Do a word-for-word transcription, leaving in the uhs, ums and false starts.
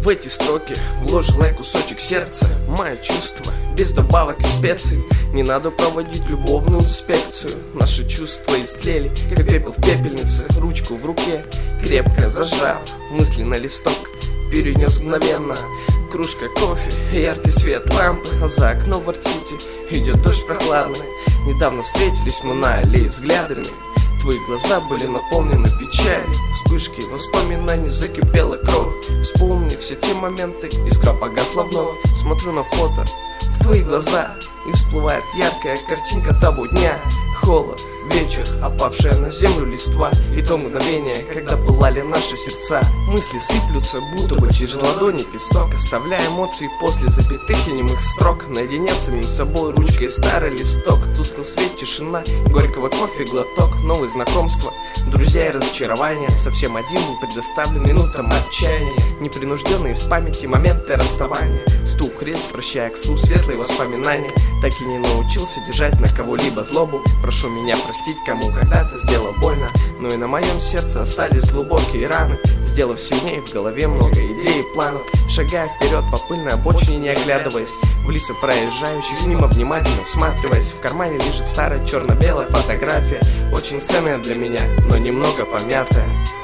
В эти строки вложила я кусочек сердца, мое чувство, без добавок и специй. Не надо проводить любовную инспекцию. Наши чувства истлели, как пепел в пепельнице. Ручку в руке, крепко зажав, мысли на листок перенес мгновенно. Кружка кофе, яркий свет лампы, за окном в Артите идет дождь прохладный. Недавно встретились мы на аллее взглядами. Твои глаза были наполнены печалью. Вспышки воспоминаний, закипела кровь. Вспомни все те моменты, искра погасла вновь. Смотрю на фото в твои глаза, и всплывает яркая картинка того дня. Холод, вечер, опавшая на землю листва, и то мгновение, когда пылали наши сердца. Мысли сыплются, будто бы через ладони песок, оставляя эмоции после запятых и немых строк. Наедине с самим собой, ручкой старый листок. Тусклый свет, тишина, горького кофе глоток. Новые знакомства, друзья и разочарования. Совсем один, не предоставлен минутам отчаяния. Непринужденные из памяти моменты расставания. Стук рельс, прощая к сну светлые воспоминания. Так и не научился держать на кого-либо злобу. Прошу меня простить, кому когда-то сделал больно, но и на моем сердце остались глубокие раны. Сделав сильнее, в голове много идей и планов. Шагая вперед по пыльной обочине, не оглядываясь в лица проезжающих мимо, внимательно всматриваясь. В кармане лежит старая черно-белая фотография, очень ценная для меня, но немного помятая.